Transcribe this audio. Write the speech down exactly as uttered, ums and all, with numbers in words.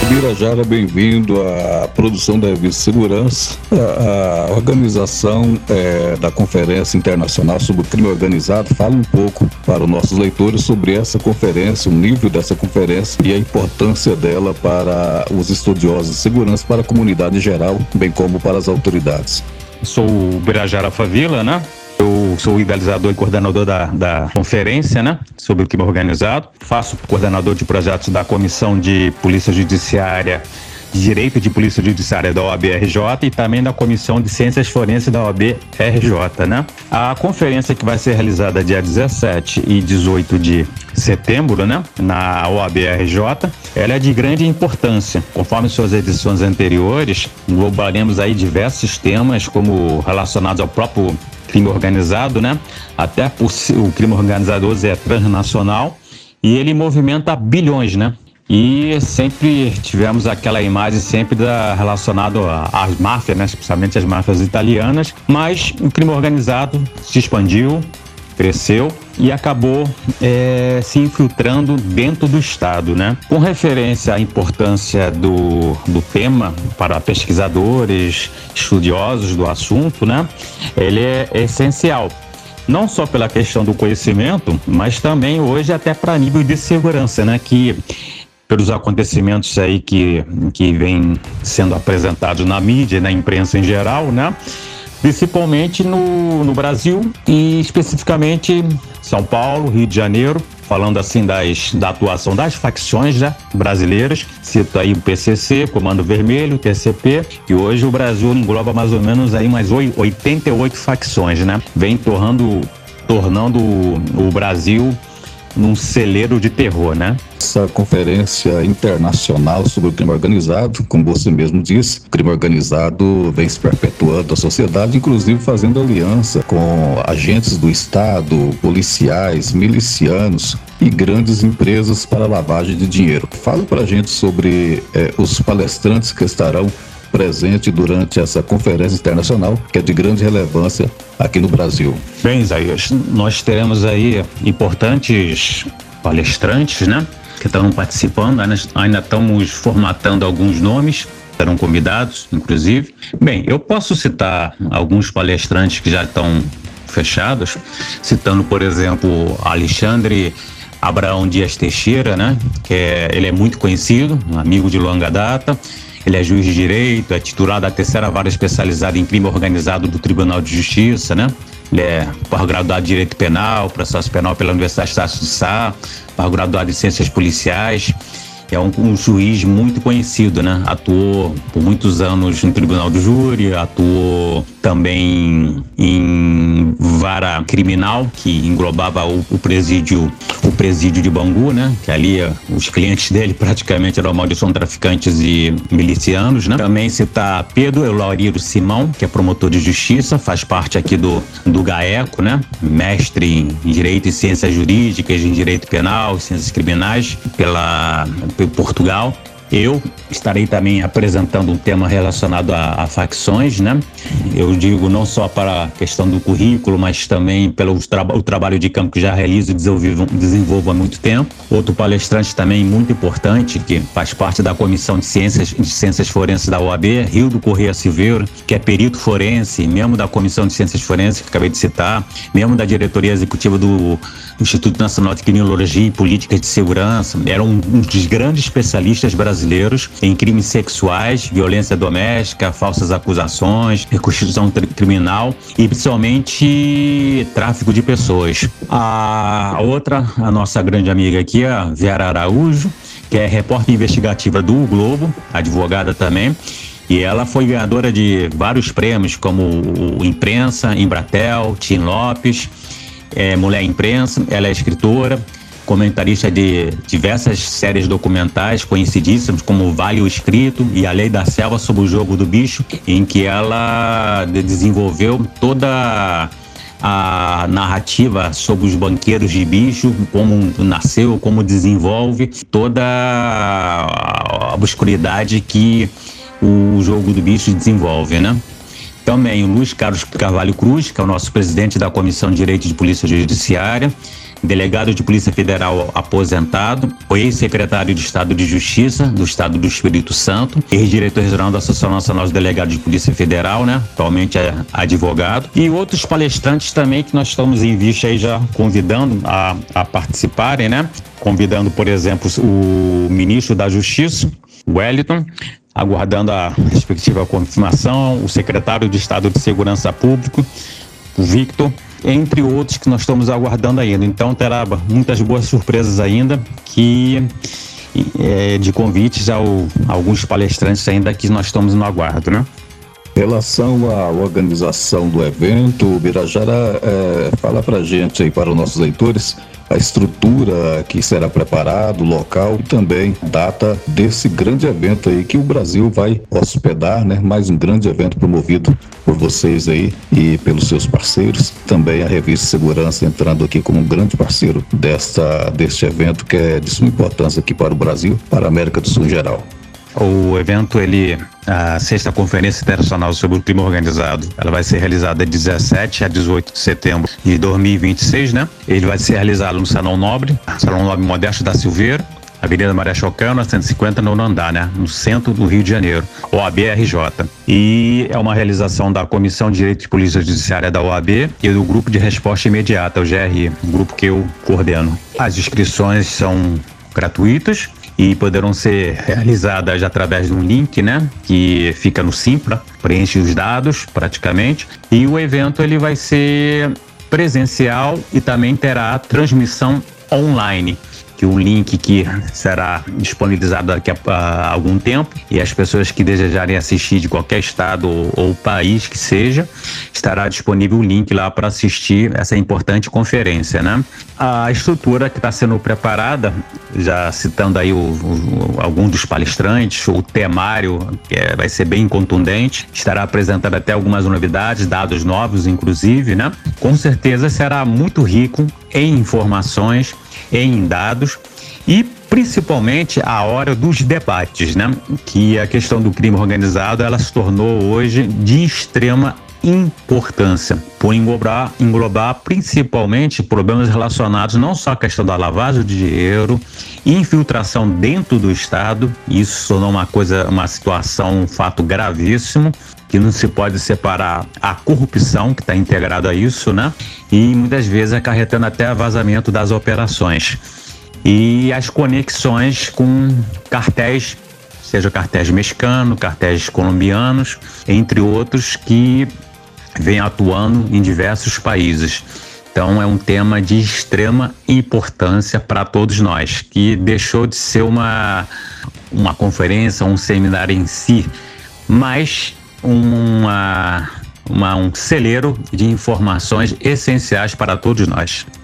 Birajara, bem-vindo à produção da revista Segurança, a, a organização é, da Conferência Internacional sobre o Crime Organizado. Fala um pouco para os nossos leitores sobre essa conferência, o nível dessa conferência e a importância dela para os estudiosos de segurança, para a comunidade em geral, bem como para as autoridades. Sou o Birajara Favila, né? Eu sou o idealizador e coordenador da, da conferência, né, sobre o crime organizado. Faço coordenador de projetos da Comissão de Polícia Judiciária, de Direito de Polícia Judiciária da O A B R J e também da Comissão de Ciências Forenses da O A B R J, né? A conferência que vai ser realizada dia dezessete e dezoito de setembro, né, na O A B R J, ela é de grande importância. Conforme suas edições anteriores, englobaremos aí diversos temas como relacionados ao próprio crime organizado, né? Até por o crime organizado hoje é transnacional e ele movimenta bilhões, né? E sempre tivemos aquela imagem sempre da, relacionada às máfias, né? Especialmente as máfias italianas, mas o crime organizado se expandiu, cresceu e acabou é, se infiltrando dentro do Estado, né? Com referência à importância do, do tema para pesquisadores, estudiosos do assunto, né? Ele é essencial, não só pela questão do conhecimento, mas também hoje até para nível de segurança, né? Que pelos acontecimentos aí que, que vêm sendo apresentados na mídia, na imprensa em geral, né? Principalmente no, no Brasil e especificamente São Paulo, Rio de Janeiro, falando assim das, da atuação das facções, né, brasileiras. Cito aí o P C C, Comando Vermelho, T C P, e hoje o Brasil engloba mais ou menos aí mais oitenta e oito facções, né? Vem tornando, tornando o Brasil num celeiro de terror, né? Essa conferência internacional sobre o crime organizado, como você mesmo disse, o crime organizado vem se perpetuando a sociedade, inclusive fazendo aliança com agentes do Estado, policiais, milicianos e grandes empresas para lavagem de dinheiro. Fala pra gente sobre eh, os palestrantes que estarão presente durante essa conferência internacional, que é de grande relevância aqui no Brasil. Bem, Isaías, nós teremos aí importantes palestrantes, né, que estão participando, ainda estamos formatando alguns nomes, serão convidados, inclusive. Bem, eu posso citar alguns palestrantes que já estão fechados, citando, por exemplo, Alexandre Abraão Dias Teixeira, né, que é, ele é muito conhecido, um amigo de longa data. Ele é juiz de direito, é titular da terceira vara especializada em crime organizado do Tribunal de Justiça, né? Ele é pós-graduado em Direito Penal, Processo Penal pela Universidade Estácio de Sá, pós-graduado em Ciências Policiais. É um, um juiz muito conhecido, né? Atuou por muitos anos no Tribunal do Júri, atuou também em vara criminal, que englobava o, o presídio o presídio de Bangu, né? Que ali os clientes dele praticamente eram maldição traficantes e milicianos, né? Também citar Pedro Eulauriro Simão, que é promotor de justiça, faz parte aqui do, do GAECO, né? Mestre em Direito e Ciências Jurídicas, em Direito Penal, Ciências Criminais, pela Portugal. Eu estarei também apresentando um tema relacionado a, a facções, né? Eu digo não só para a questão do currículo, mas também pelo tra- o trabalho de campo que já realizo e desenvolvo, desenvolvo há muito tempo. Outro palestrante também muito importante, que faz parte da Comissão de Ciências, de Ciências Forenses da O A B, Rildo Corrêa Silveira, que é perito forense, membro da Comissão de Ciências Forenses, que acabei de citar, membro da diretoria executiva do Instituto Nacional de Criminologia e Políticas de Segurança. Era um, um dos grandes especialistas brasileiros em crimes sexuais, violência doméstica, falsas acusações, reconstituição criminal e principalmente tráfico de pessoas. A outra, a nossa grande amiga aqui, a Vera Araújo, que é repórter investigativa do O Globo, advogada também, e ela foi ganhadora de vários prêmios, como o Imprensa, Embratel, Tim Lopes, é, Mulher Imprensa. Ela é escritora, comentarista de diversas séries documentais conhecidíssimas, como Vale o Escrito e A Lei da Selva sobre o Jogo do Bicho, em que ela desenvolveu toda a narrativa sobre os banqueiros de bicho, como nasceu, como desenvolve toda a obscuridade que o Jogo do Bicho desenvolve, né? Também o Luiz Carlos Carvalho Cruz, que é o nosso presidente da Comissão de Direito de Polícia Judiciária, delegado de Polícia Federal aposentado, foi ex-secretário de Estado de Justiça do Estado do Espírito Santo, ex-diretor regional da Associação Nacional de Delegados de Polícia Federal, né? Atualmente é advogado. E outros palestrantes também que nós estamos em vista aí já convidando a, a participarem, né? Convidando, por exemplo, o ministro da Justiça, Wellington, aguardando a respectiva confirmação, o secretário de Estado de Segurança Pública, o Victor, entre outros que nós estamos aguardando ainda. Então terá muitas boas surpresas ainda, que é, de convites ao, a alguns palestrantes ainda que nós estamos no aguardo, né? Em relação à organização do evento, o Birajara é, fala pra gente aí, para os nossos leitores, a estrutura que será preparado, o local e também a data desse grande evento aí que o Brasil vai hospedar, né? Mais um grande evento promovido por vocês aí e pelos seus parceiros. Também a Revista Segurança entrando aqui como um grande parceiro desta, deste evento que é de suma importância aqui para o Brasil, para a América do Sul em geral. O evento, ele, a sexta Conferência Internacional sobre o Crime Organizado, ela vai ser realizada de dezessete a dezoito de setembro de dois mil e vinte e seis, né? Ele vai ser realizado no Salão Nobre, Salão Nobre Modesto da Silveira, Avenida Marechal Cândido, cento e cinquenta, no andar, né? No centro do Rio de Janeiro, O A B R J. E é uma realização da Comissão de Direito de Polícia Judiciária da O A B e do Grupo de Resposta Imediata, o G R I, um grupo que eu coordeno. As inscrições são gratuitas e poderão ser realizadas através de um link, né, que fica no Simpla, preenche os dados praticamente, e o evento ele vai ser presencial e também terá transmissão online, que o link que será disponibilizado daqui a, a algum tempo, e as pessoas que desejarem assistir de qualquer estado ou, ou país que seja, estará disponível o link lá para assistir essa importante conferência, né? A estrutura que está sendo preparada, já citando aí o, o, algum dos palestrantes, o temário, que é, vai ser bem contundente, estará apresentando até algumas novidades, dados novos inclusive, né? Com certeza será muito rico em informações, em dados e principalmente a hora dos debates, né? Que a questão do crime organizado, ela se tornou hoje de extrema importância, por englobar, englobar principalmente problemas relacionados não só à questão da lavagem de dinheiro, infiltração dentro do Estado. Isso tornou uma coisa, uma situação, um fato gravíssimo, que não se pode separar a corrupção que está integrada a isso, né? E muitas vezes acarretando até vazamento das operações. E as conexões com cartéis, seja cartéis mexicanos, cartéis colombianos, entre outros, que vêm atuando em diversos países. Então é um tema de extrema importância para todos nós, que deixou de ser uma, uma conferência, um seminário em si, mas uma, uma, um celeiro de informações essenciais para todos nós.